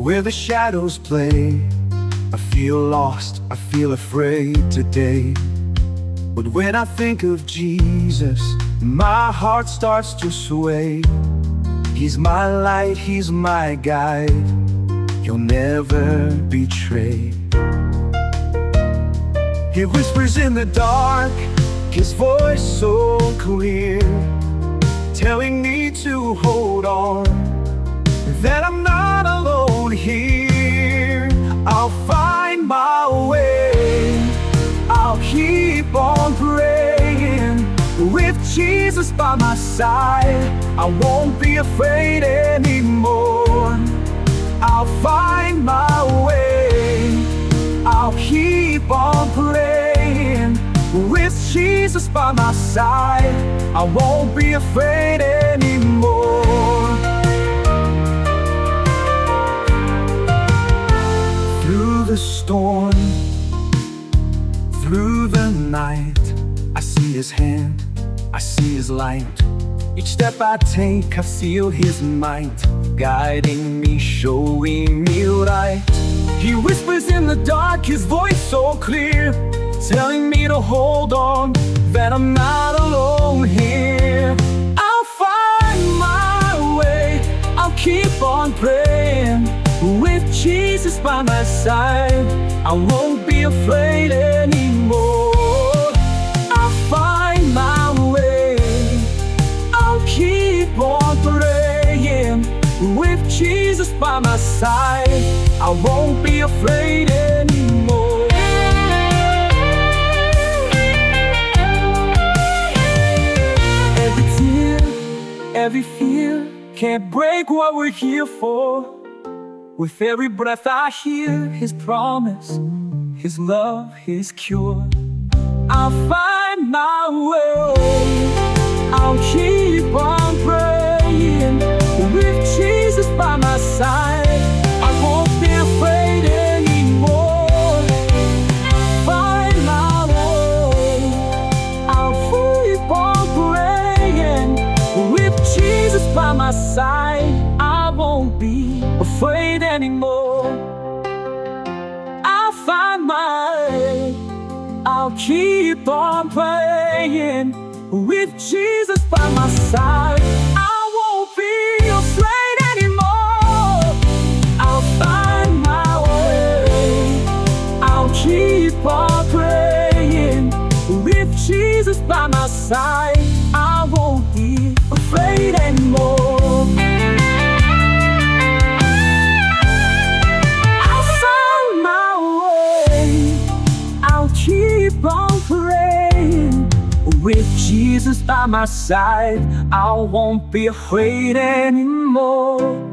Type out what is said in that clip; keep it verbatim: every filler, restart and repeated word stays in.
where the shadows play. I feel lost, I feel afraid today. But when I think of Jesus, my heart starts to sway. He's my light, He's my guide, He'll never betray. He whispers in the dark, His voice so clear, telling me to hold on, that I'm not alone here. I'll find my way, I'll keep on praying. With Jesus by my side, I won't be afraid anymore. I'll find my way, I'll keep on praying. With Jesus by my side, I won't be afraid anymore. Through the storm, through the night, I see His hand, I see His light. Each step I take, I feel His might, guiding me, showing me right. He whispers in the dark, His voice so clear, telling me to hold on, that I'm not alone here. I'll find my way, I'll keep on praying. With Jesus by my side, I won't be afraid anymore. I'll find my way, I'll keep on praying. With Jesus by my side, I won't be afraid anymore. Every tear, every fear can't break what we're here for. With every breath I hear His promise, His love, His cure. I'll find my way, I'll keep on praying. With Jesus by my side, I won't be afraid anymore. Find my way, I'll keep on praying. With Jesus by my side, I won't be afraid anymore. I'll find my way, I'll keep on praying. With Jesus by my side, I won't be afraid anymore. I'll find my way, I'll keep on praying. With Jesus by my side, I won't be afraid anymore. Keep on praying. With Jesus by my side, I won't be afraid anymore.